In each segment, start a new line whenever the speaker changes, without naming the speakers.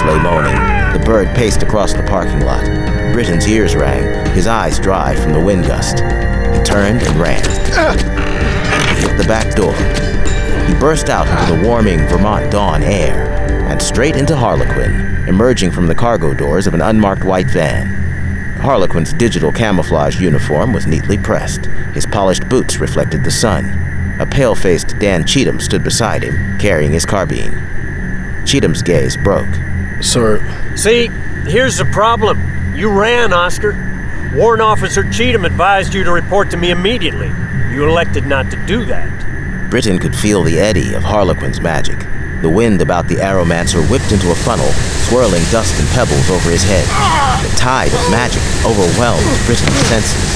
lay moaning. The bird paced across the parking lot. Britton's ears rang, his eyes dry from the wind gust. He turned and ran. He hit the back door. He burst out into the warming Vermont dawn air and straight into Harlequin, emerging from the cargo doors of an unmarked white van. Harlequin's digital camouflage uniform was neatly pressed. His polished boots reflected the sun. A pale-faced Dan Cheatham stood beside him, carrying his carbine. Cheatham's gaze broke.
Sir...
See, here's the problem. You ran, Oscar. Warrant Officer Cheatham advised you to report to me immediately. You elected not to do that.
Britton could feel the eddy of Harlequin's magic. The wind about the Aeromancer whipped into a funnel, swirling dust and pebbles over his head. The tide of magic overwhelmed Britton's senses.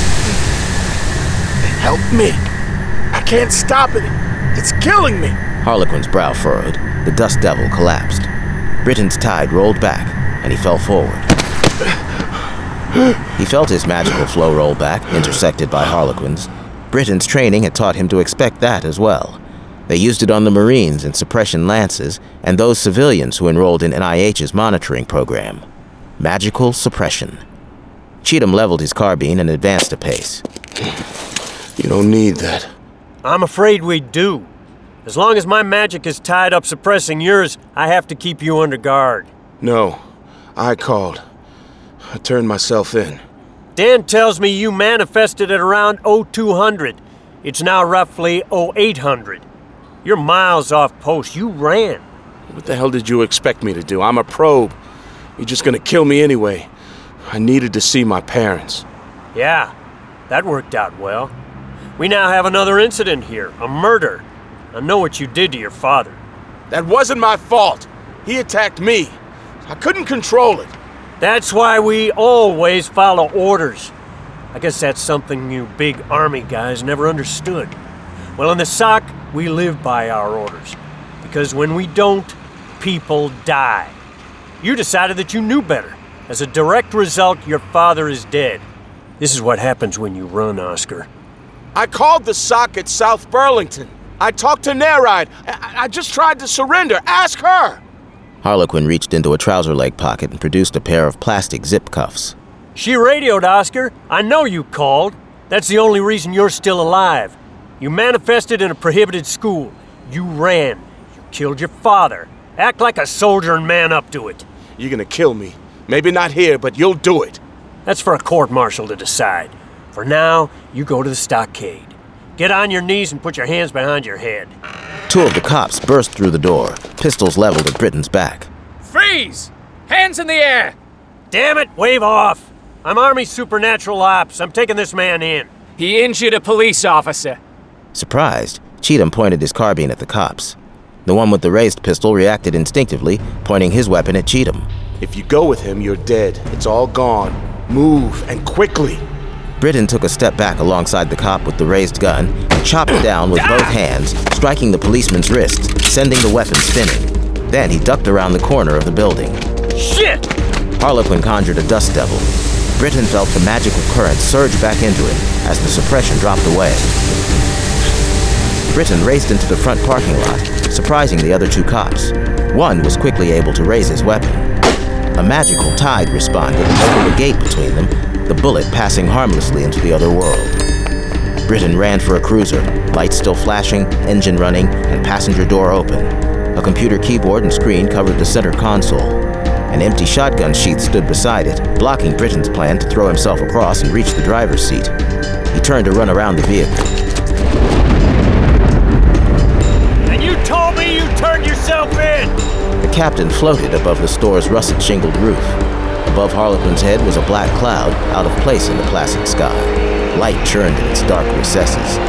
Help me! I can't stop it! It's killing me!
Harlequin's brow furrowed. The dust devil collapsed. Britton's tide rolled back, and he fell forward. He felt his magical flow roll back, intersected by Harlequin's. Britton's training had taught him to expect that as well. They used it on the Marines and suppression lances, and those civilians who enrolled in NIH's monitoring program. Magical suppression. Cheatham leveled his carbine and advanced a pace.
You don't need that.
I'm afraid we do. As long as my magic is tied up suppressing yours, I have to keep you under guard.
No, I called. I turned myself in.
Dan tells me you manifested at around 0200. It's now roughly 0800. You're miles off post. You ran.
What the hell did you expect me to do? I'm a probe. You're just gonna kill me anyway. I needed to see my parents.
Yeah, that worked out well. We now have another incident here, a murder. I know what you did to your father.
That wasn't my fault. He attacked me. I couldn't control it.
That's why we always follow orders. I guess that's something you big army guys never understood. Well, in the SOC, we live by our orders. Because when we don't, people die. You decided that you knew better. As a direct result, your father is dead. This is what happens when you run, Oscar.
I called the SOC at South Burlington. I talked to Neride. I just tried to surrender. Ask her!
Harlequin reached into a trouser leg pocket and produced a pair of plastic zip cuffs.
She radioed, Oscar. I know you called. That's the only reason you're still alive. You manifested in a prohibited school. You ran. You killed your father. Act like a soldier and man up to it.
You're gonna kill me. Maybe not here, but you'll do it.
That's for a court-martial to decide. For now, you go to the stockade. Get on your knees and put your hands behind your head.
Two of the cops burst through the door, pistols leveled at Britton's back.
Freeze! Hands in the air!
Damn it, wave off! I'm Army Supernatural Ops. I'm taking this man in.
He injured a police officer.
Surprised, Cheatham pointed his carbine at the cops. The one with the raised pistol reacted instinctively, pointing his weapon at Cheatham.
If you go with him, you're dead. It's all gone. Move, and quickly.
Britton took a step back alongside the cop with the raised gun and chopped it down with both hands, striking the policeman's wrists, sending the weapon spinning. Then he ducked around the corner of the building.
Shit!
Harlequin conjured a dust devil. Britton felt the magical current surge back into him as the suppression dropped away. Britton raced into the front parking lot, surprising the other two cops. One was quickly able to raise his weapon. A magical tide responded and opened a gate between them, the bullet passing harmlessly into the other world. Britton ran for a cruiser, lights still flashing, engine running, and passenger door open. A computer keyboard and screen covered the center console. An empty shotgun sheath stood beside it, blocking Britton's plan to throw himself across and reach the driver's seat. He turned to run around the vehicle.
And you told me you turned yourself in!
The captain floated above the store's russet-shingled roof. Above Harlequin's head was a black cloud, out of place in the placid sky. Light churned in its dark recesses.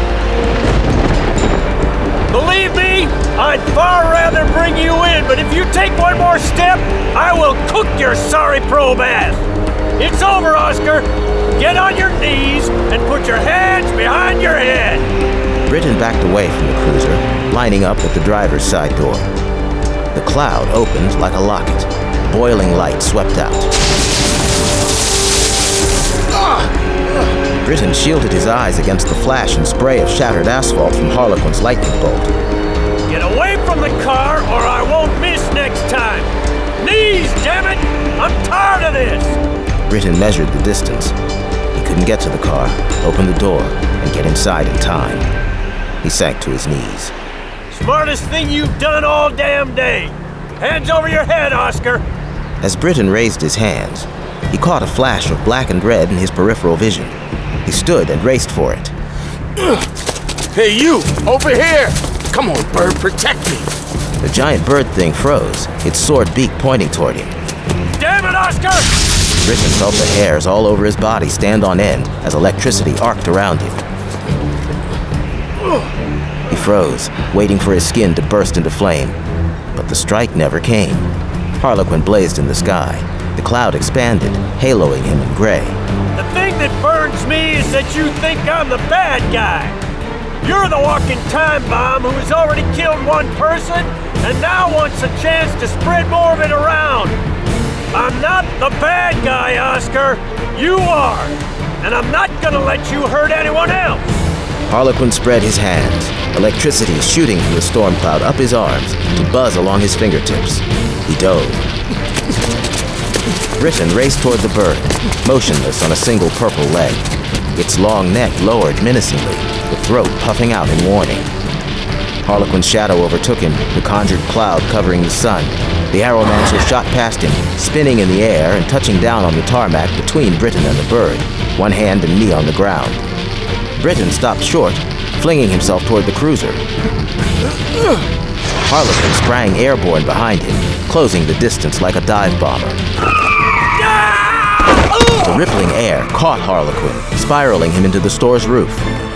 Believe me, I'd far rather bring you in, but if you take one more step, I will cook your sorry probe ass. It's over, Oscar. Get on your knees and put your hands behind your head.
Britton backed away from the cruiser, lining up at the driver's side door. The cloud opened like a locket. Boiling light swept out. Britton shielded his eyes against the flash and spray of shattered asphalt from Harlequin's lightning bolt.
Get away from the car or I won't miss next time. Knees down! damn it! I'm tired of this!
Britton measured the distance. He couldn't get to the car, open the door, and get inside in time. He sank to his knees.
Smartest thing you've done all damn day! Hands over your head, Oscar!
As Britton raised his hands, he caught a flash of black and red in his peripheral vision. He stood and raced for it.
Hey, you! Over here! Come on, bird, protect me!
The giant bird thing froze, its sword beak pointing toward him.
Damn it, Oscar!
Britton felt the hairs all over his body stand on end as electricity arced around him. He froze, waiting for his skin to burst into flame. But the strike never came. Harlequin blazed in the sky. The cloud expanded, haloing him in gray.
The thing that burns me is that you think I'm the bad guy. You're the walking time bomb who has already killed one person and now wants a chance to spread more of it around. I'm not the bad guy, Oscar. You are. And I'm not gonna let you hurt anyone else.
Harlequin spread his hands, electricity shooting from the storm cloud up his arms to buzz along his fingertips. He dove. Britton raced toward the bird, motionless on a single purple leg. Its long neck lowered menacingly, the throat puffing out in warning. Harlequin's shadow overtook him, the conjured cloud covering the sun. The Arrowmancer shot past him, spinning in the air and touching down on the tarmac between Britton and the bird, one hand and knee on the ground. Britton stopped short, flinging himself toward the cruiser. Harlequin sprang airborne behind him, closing the distance like a dive bomber. The rippling air caught Harlequin, spiraling him into the store's roof.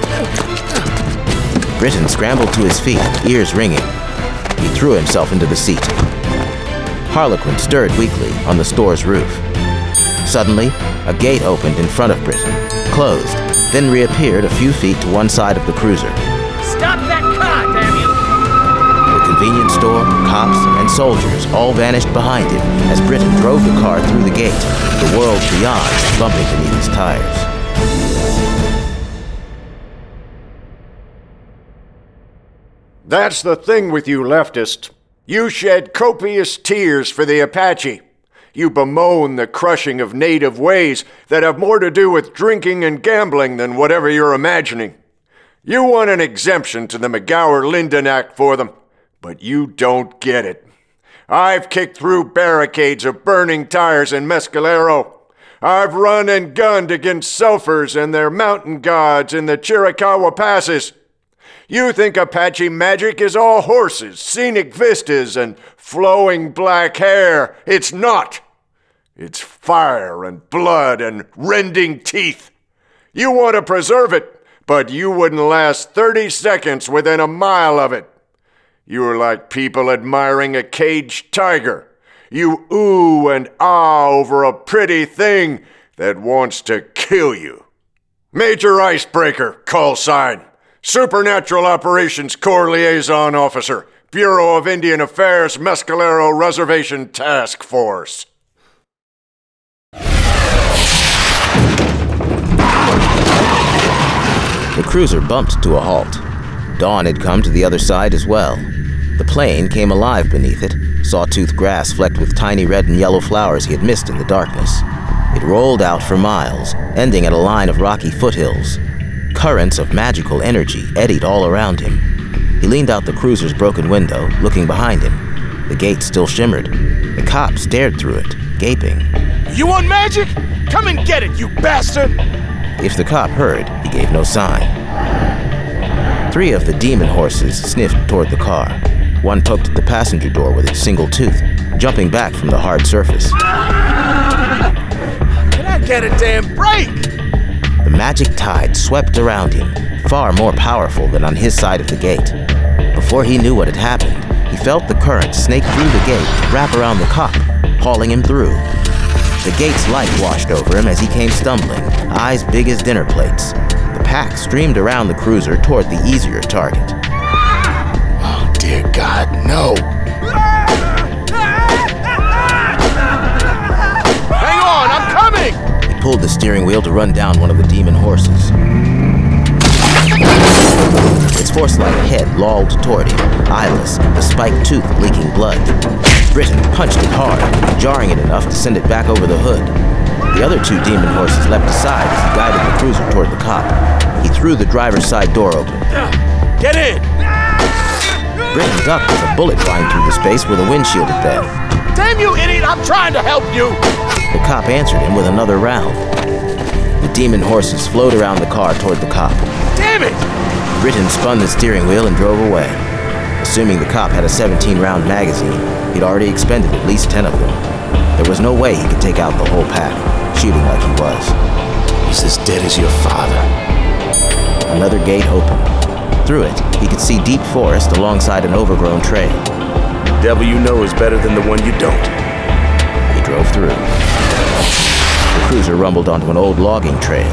Britton scrambled to his feet, ears ringing. He threw himself into the seat. Harlequin stirred weakly on the store's roof. Suddenly, a gate opened in front of Britton, closed, then reappeared a few feet to one side of the cruiser.
Stop that car, damn you!
The convenience store, cops, and soldiers all vanished behind him as Britton drove the car through the gate, the world beyond bumping beneath his tires.
That's the thing with you leftists. You shed copious tears for the Apache. You bemoan the crushing of native ways that have more to do with drinking and gambling than whatever you're imagining. You want an exemption to the McGower-Linden Act for them, but you don't get it. I've kicked through barricades of burning tires in Mescalero. I've run and gunned against Sulphurs and their mountain gods in the Chiricahua passes. You think Apache magic is all horses, scenic vistas, and flowing black hair. It's not. It's fire and blood and rending teeth. You want to preserve it, but you wouldn't last 30 seconds within a mile of it. You're like people admiring a caged tiger. You ooh and ah over a pretty thing that wants to kill you. Major Icebreaker, call sign. Supernatural Operations Corps Liaison Officer, Bureau of Indian Affairs, Mescalero Reservation Task Force.
The cruiser bumped to a halt. Dawn had come to the other side as well. The plane came alive beneath it, sawtooth grass flecked with tiny red and yellow flowers he had missed in the darkness. It rolled out for miles, ending at a line of rocky foothills. Currents of magical energy eddied all around him. He leaned out the cruiser's broken window, looking behind him. The gate still shimmered. The cop stared through it, gaping.
You want magic? Come and get it, you bastard!
If the cop heard, he gave no sign. 3 of the demon horses sniffed toward the car. One poked at the passenger door with its single tooth, jumping back from the hard surface.
Can I get a damn break?
The magic tide swept around him, far more powerful than on his side of the gate. Before he knew what had happened, he felt the current snake through the gate, wrap around the cop, hauling him through. The gate's light washed over him as he came stumbling, eyes big as dinner plates. The pack streamed around the cruiser toward the easier target.
Oh, dear God, no. Hang on, I'm coming!
He pulled the steering wheel to run down one of the demon horses. Its horse-like head lolled toward him, eyeless, the spiked tooth leaking blood. Britton punched it hard, jarring it enough to send it back over the hood. The other two demon horses leapt aside as he guided the cruiser toward the cop. He threw the driver's side door open.
Get in!
Britton ducked as a bullet flying through the space where the windshield had been.
Damn you, idiot! I'm trying to help you!
The cop answered him with another round. The demon horses flowed around the car toward the cop.
Damn it!
Britton spun the steering wheel and drove away. Assuming the cop had a 17-round magazine, he'd already expended at least 10 of them. There was no way he could take out the whole pack, shooting like he was.
He's as dead as your father.
Another gate opened. Through it, he could see deep forest alongside an overgrown trail.
The devil you know is better than the one you don't.
He drove through. The cruiser rumbled onto an old logging trail.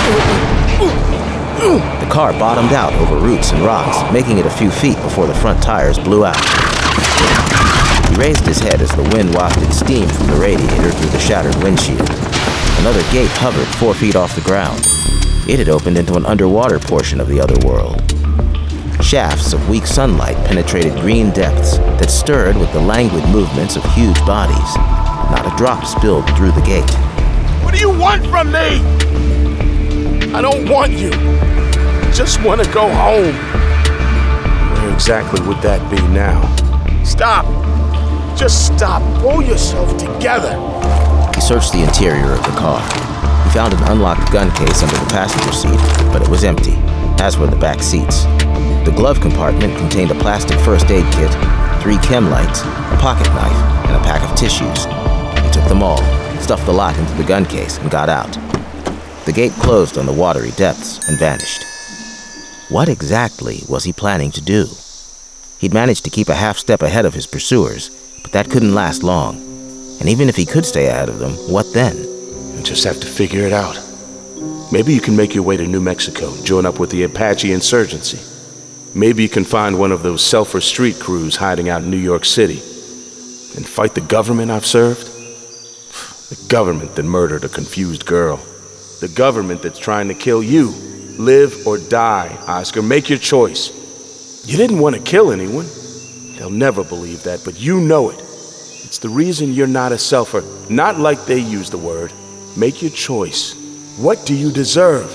The car bottomed out over roots and rocks, making it a few feet before the front tires blew out. He raised his head as the wind wafted steam from the radiator through the shattered windshield. Another gate hovered 4 feet off the ground. It had opened into an underwater portion of the other world. Shafts of weak sunlight penetrated green depths that stirred with the languid movements of huge bodies. Not a drop spilled through the gate.
What do you want from me? I don't want you. I just want to go home. Where exactly would that be now? Stop. Just stop. Pull yourself together.
He searched the interior of the car. He found an unlocked gun case under the passenger seat, but it was empty, as were the back seats. The glove compartment contained a plastic first aid kit, 3 chem lights, a pocket knife, and a pack of tissues. He took them all, stuffed the lot into the gun case, and got out. The gate closed on the watery depths and vanished. What exactly was he planning to do? He'd managed to keep a half step ahead of his pursuers, but that couldn't last long. And even if he could stay ahead of them, what then?
You just have to figure it out. Maybe you can make your way to New Mexico, join up with the Apache insurgency. Maybe you can find one of those Selfer Street crews hiding out in New York City and fight the government I've served. The government that murdered a confused girl. The government that's trying to kill you. Live or die, Oscar. Make your choice. You didn't want to kill anyone. They'll never believe that, but you know it. It's the reason you're not a selfer. Not like they use the word. Make your choice. What do you deserve?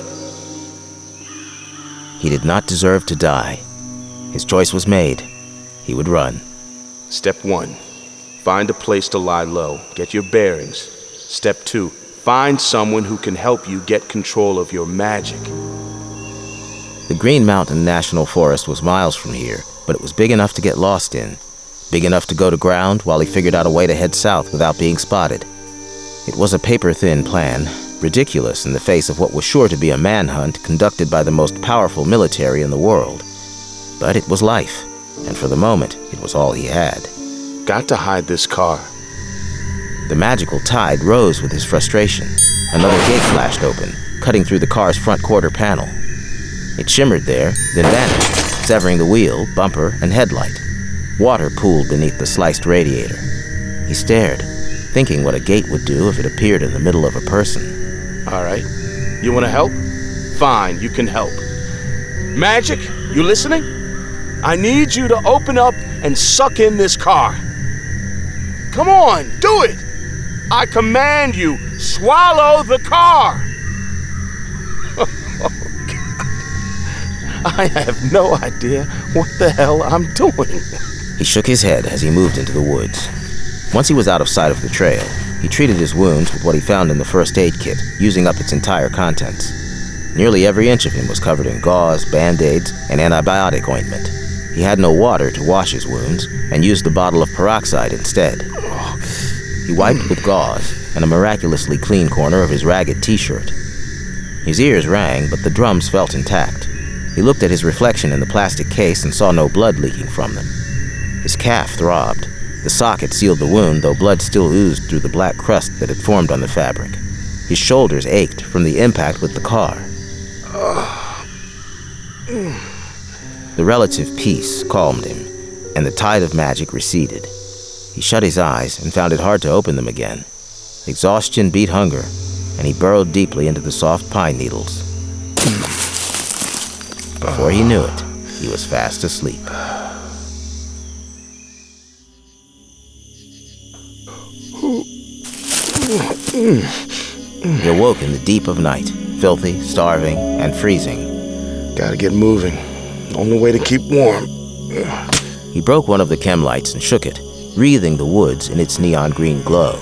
He did not deserve to die. His choice was made. He would run.
Step 1. Find a place to lie low. Get your bearings. Step 2. Find someone who can help you get control of your magic.
The Green Mountain National Forest was miles from here, but it was big enough to get lost in. Big enough to go to ground while he figured out a way to head south without being spotted. It was a paper-thin plan, ridiculous in the face of what was sure to be a manhunt conducted by the most powerful military in the world. But it was life, and for the moment, it was all he had.
Got to hide this car.
The magical tide rose with his frustration. Another gate flashed open, cutting through the car's front quarter panel. It shimmered there, then vanished, severing the wheel, bumper, and headlight. Water pooled beneath the sliced radiator. He stared, thinking what a gate would do if it appeared in the middle of a person.
All right. You want to help? Fine, you can help. Magic, you listening? I need you to open up and suck in this car. Come on, do it! I command you, swallow the car! Oh, God. I have no idea what the hell I'm doing.
He shook his head as he moved into the woods. Once he was out of sight of the trail, he treated his wounds with what he found in the first aid kit, using up its entire contents. Nearly every inch of him was covered in gauze, band-aids, and antibiotic ointment. He had no water to wash his wounds, and used the bottle of peroxide instead. He wiped with gauze and a miraculously clean corner of his ragged t-shirt. His ears rang, but the drums felt intact. He looked at his reflection in the plastic case and saw no blood leaking from them. His calf throbbed. The socket sealed the wound, though blood still oozed through the black crust that had formed on the fabric. His shoulders ached from the impact with the car. The relative peace calmed him, and the tide of magic receded. He shut his eyes and found it hard to open them again. Exhaustion beat hunger, and he burrowed deeply into the soft pine needles. Before he knew it, he was fast asleep. He awoke in the deep of night, filthy, starving, and freezing.
Gotta get moving. Only way to keep warm.
He broke one of the chem lights and shook it, wreathing the woods in its neon green glow.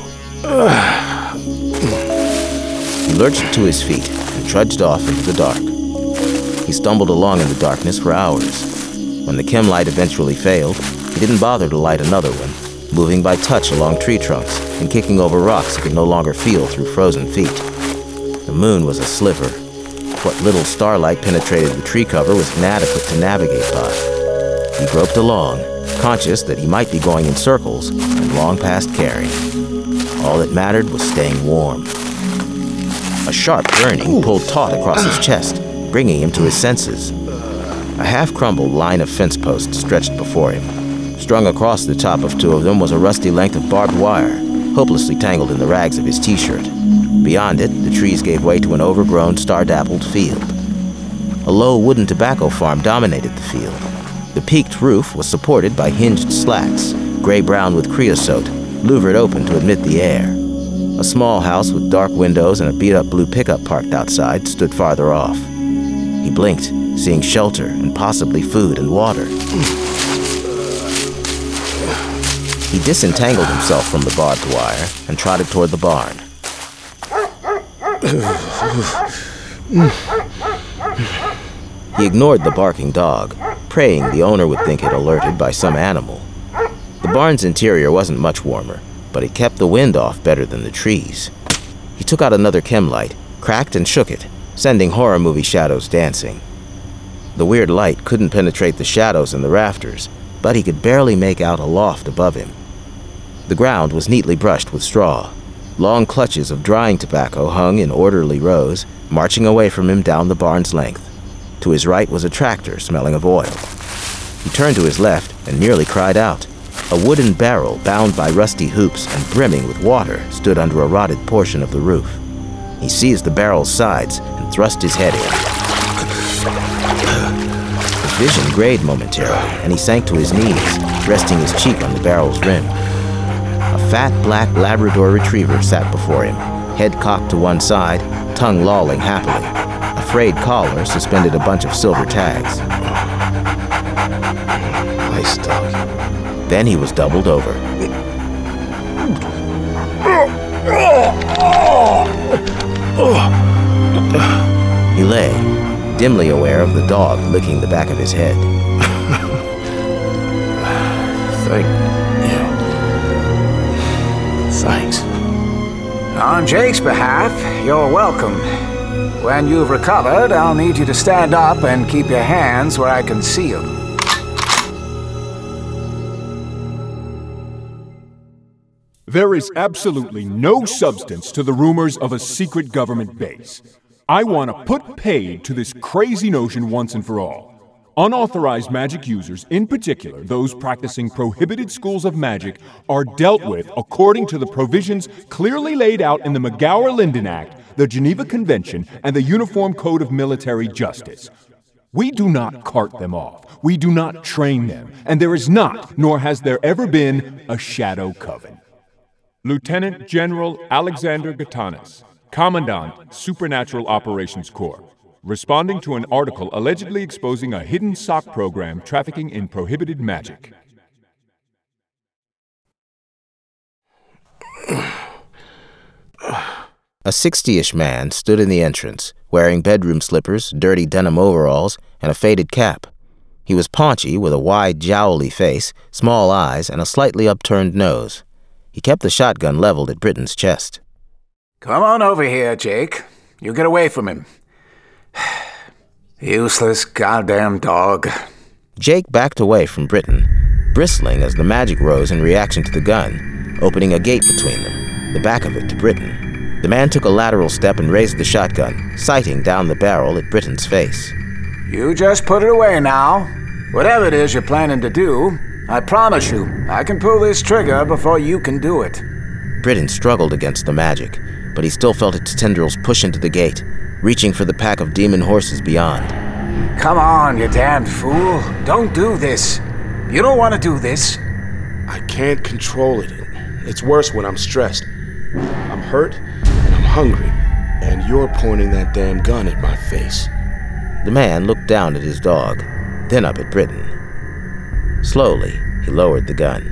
He lurched to his feet and trudged off into the dark. He stumbled along in the darkness for hours. When the chem light eventually failed, he didn't bother to light another one, moving by touch along tree trunks and kicking over rocks he could no longer feel through frozen feet. The moon was a sliver. What little starlight penetrated the tree cover was inadequate to navigate by. He groped along, conscious that he might be going in circles and long past caring. All that mattered was staying warm. A sharp burning pulled taut across his chest, bringing him to his senses. A half-crumbled line of fence posts stretched before him. Strung across the top of two of them was a rusty length of barbed wire, hopelessly tangled in the rags of his t-shirt. Beyond it, the trees gave way to an overgrown, star-dappled field. A low wooden tobacco farm dominated the field. The peaked roof was supported by hinged slats, gray-brown with creosote, louvered open to admit the air. A small house with dark windows and a beat-up blue pickup parked outside stood farther off. He blinked, seeing shelter and possibly food and water. He disentangled himself from the barbed wire and trotted toward the barn. He ignored the barking dog, praying the owner would think it alerted by some animal. The barn's interior wasn't much warmer, but it kept the wind off better than the trees. He took out another chem light, cracked and shook it, sending horror movie shadows dancing. The weird light couldn't penetrate the shadows in the rafters, but he could barely make out a loft above him. The ground was neatly brushed with straw. Long clutches of drying tobacco hung in orderly rows, marching away from him down the barn's length. To his right was a tractor smelling of oil. He turned to his left and nearly cried out. A wooden barrel bound by rusty hoops and brimming with water stood under a rotted portion of the roof. He seized the barrel's sides and thrust his head in. His vision grayed momentarily, and he sank to his knees, resting his cheek on the barrel's rim. A fat black Labrador retriever sat before him, head cocked to one side, tongue lolling happily. A frayed collar suspended a bunch of silver tags.
Nice dog.
Then he was doubled over. He lay, dimly aware of the dog licking the back of his head.
Thanks.
On Jake's behalf, you're welcome. When you've recovered, I'll need you to stand up and keep your hands where I can see them.
There is absolutely no substance to the rumors of a secret government base. I want to put paid to this crazy notion once and for all. Unauthorized magic users, in particular those practicing prohibited schools of magic, are dealt with according to the provisions clearly laid out in the McGower-Linden Act, the Geneva Convention, and the Uniform Code of Military Justice. We do not cart them off. We do not train them. And there is not, nor has there ever been, a shadow coven. Lieutenant General Alexander Gatanis, Commandant, Supernatural Operations Corps, responding to an article allegedly exposing a hidden SOC program trafficking in prohibited magic.
A 60-ish man stood in the entrance, wearing bedroom slippers, dirty denim overalls, and a faded cap. He was paunchy, with a wide, jowly face, small eyes, and a slightly upturned nose. He kept the shotgun leveled at Britton's chest.
Come on over here, Jake. You get away from him. Useless goddamn dog.
Jake backed away from Britton, bristling as the magic rose in reaction to the gun, opening a gate between them, the back of it to Britton. The man took a lateral step and raised the shotgun, sighting down the barrel at Britton's face.
You just put it away now. Whatever it is you're planning to do, I promise you, I can pull this trigger before you can do it.
Britton struggled against the magic, but he still felt its tendrils push into the gate, reaching for the pack of demon horses beyond.
Come on, you damned fool. Don't do this. You don't want to do this.
I can't control it. It's worse when I'm stressed. I'm hurt, and I'm hungry, and you're pointing that damn gun at my face.
The man looked down at his dog, then up at Britton. Slowly, he lowered the gun.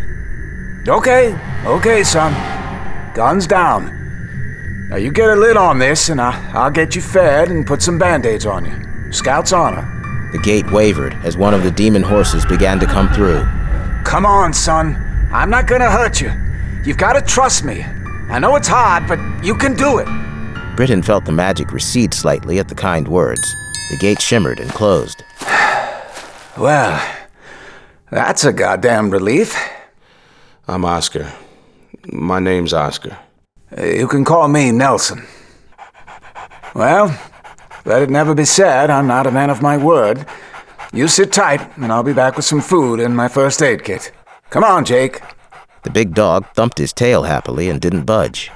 Okay, son. Gun's down. Now you get a lid on this, and I'll get you fed and put some band-aids on you. Scout's honor.
The gate wavered as one of the demon horses began to come through.
Come on, son. I'm not gonna hurt you. You've got to trust me. I know it's hard, but you can do it.
Britton felt the magic recede slightly at the kind words. The gate shimmered and closed.
Well, that's a goddamn relief.
I'm Oscar. My name's Oscar.
You can call me Nelson. Well, let it never be said I'm not a man of my word. You sit tight, and I'll be back with some food and my first aid kit. Come on, Jake.
The big dog thumped his tail happily and didn't budge.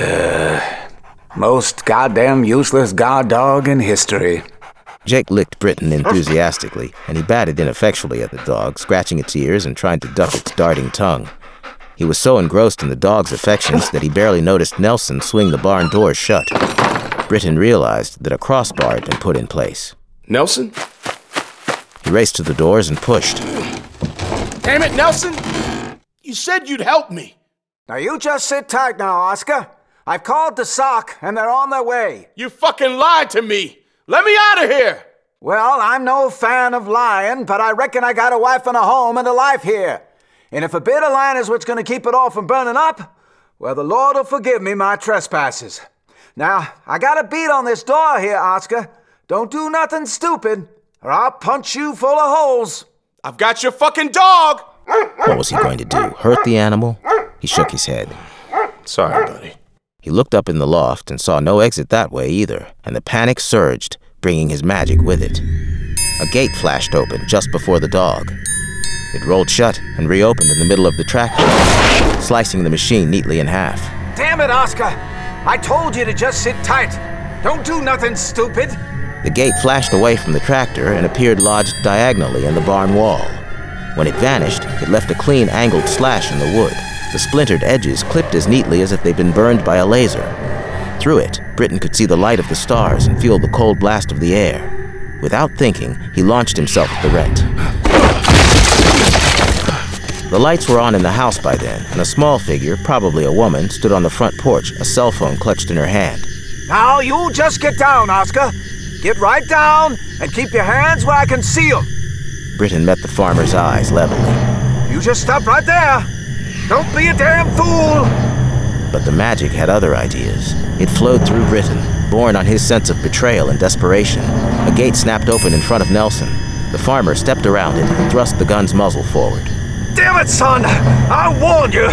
Most goddamn useless guard dog in history.
Jake licked Britton enthusiastically, and he batted ineffectually at the dog, scratching its ears and trying to duck its darting tongue. He was so engrossed in the dog's affections that he barely noticed Nelson swing the barn doors shut. Britton realized that a crossbar had been put in place.
Nelson?
He raced to the doors and pushed.
Damn it, Nelson! You said you'd help me.
Now you just sit tight now, Oscar. I've called the SOC, and they're on their way.
You fucking lied to me. Let me out of here!
Well, I'm no fan of lying, but I reckon I got a wife and a home and a life here. And if a bit of land is what's going to keep it all from burning up, well, the Lord will forgive me my trespasses. Now, I got a beat on this door here, Oscar. Don't do nothing stupid, or I'll punch you full of holes.
I've got your fucking dog!
What was he going to do? Hurt the animal? He shook his head.
Sorry, buddy.
He looked up in the loft and saw no exit that way either, and the panic surged, bringing his magic with it. A gate flashed open just before the dog. It rolled shut and reopened in the middle of the tractor, slicing the machine neatly in half.
Damn it, Oscar! I told you to just sit tight. Don't do nothing stupid.
The gate flashed away from the tractor and appeared lodged diagonally in the barn wall. When it vanished, it left a clean angled slash in the wood. The splintered edges clipped as neatly as if they'd been burned by a laser. Through it, Britton could see the light of the stars and feel the cold blast of the air. Without thinking, he launched himself at the rent. The lights were on in the house by then, and a small figure, probably a woman, stood on the front porch, a cell phone clutched in her hand.
Now you just get down, Oscar. Get right down and keep your hands where I can see them.
Britton met the farmer's eyes levelly.
You just stop right there. Don't be a damn fool.
But the magic had other ideas. It flowed through Britton, born on his sense of betrayal and desperation. A gate snapped open in front of Nelson. The farmer stepped around it and thrust the gun's muzzle forward.
Damn it, son! I warned you!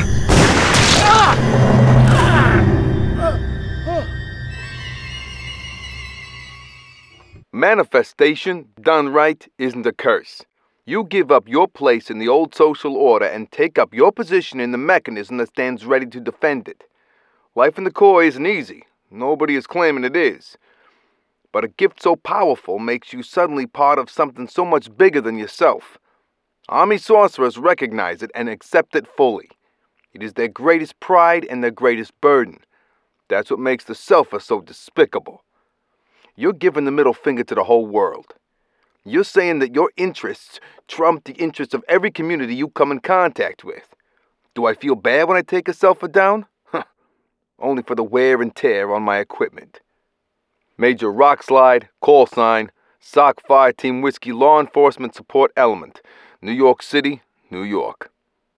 Manifestation, done right, isn't a curse. You give up your place in the old social order and take up your position in the mechanism that stands ready to defend it. Life in the Corps isn't easy. Nobody is claiming it is. But a gift so powerful makes you suddenly part of something so much bigger than yourself. Army sorcerers recognize it and accept it fully. It is their greatest pride and their greatest burden. That's what makes the Selfer so despicable. You're giving the middle finger to the whole world. You're saying that your interests trump the interests of every community you come in contact with. Do I feel bad when I take a Selfer down? Only for the wear and tear on my equipment. Major Rockslide, call sign, SOC Fire Team Whiskey Law Enforcement Support Element, New York City, New York.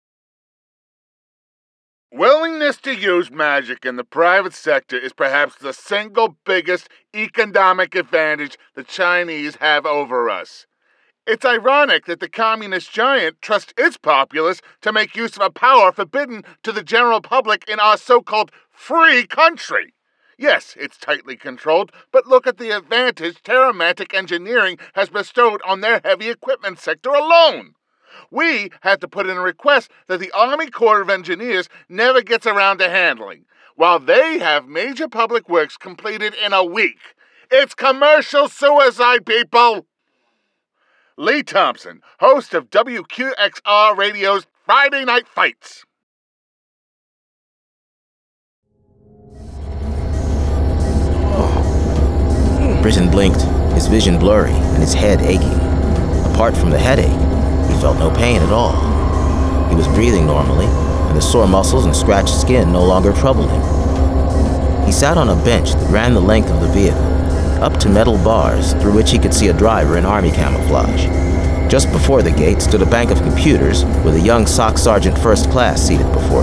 Willingness to use magic in the private sector is perhaps the single biggest economic advantage the Chinese have over us. It's ironic that the communist giant trusts its populace to make use of a power forbidden to the general public in our so-called free country. Yes, it's tightly controlled, but look at the advantage Terramantic Engineering has bestowed on their heavy equipment sector alone. We had to put in a request that the Army Corps of Engineers never gets around to handling, while they have major public works completed in a week. It's commercial suicide, people! Lee Thompson, host of WQXR Radio's Friday Night Fights.
Britton blinked, his vision blurry and his head aching. Apart from the headache, he felt no pain at all. He was breathing normally, and the sore muscles and scratched skin no longer troubled him. He sat on a bench that ran the length of the vehicle, up to metal bars through which he could see a driver in army camouflage. Just before the gate stood a bank of computers with a young SOC sergeant first class seated before